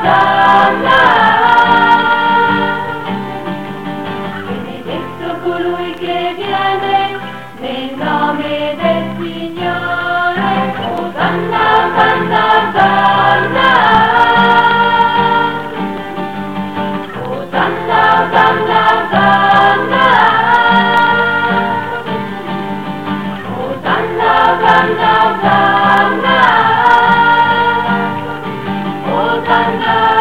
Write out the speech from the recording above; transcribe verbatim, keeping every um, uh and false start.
Osanna. Benedetto colui che viene nel nome del Signore. Osanna, Osanna, Osanna. Osanna, Osanna, Osanna. Osanna, Osanna, Osanna. Osanna.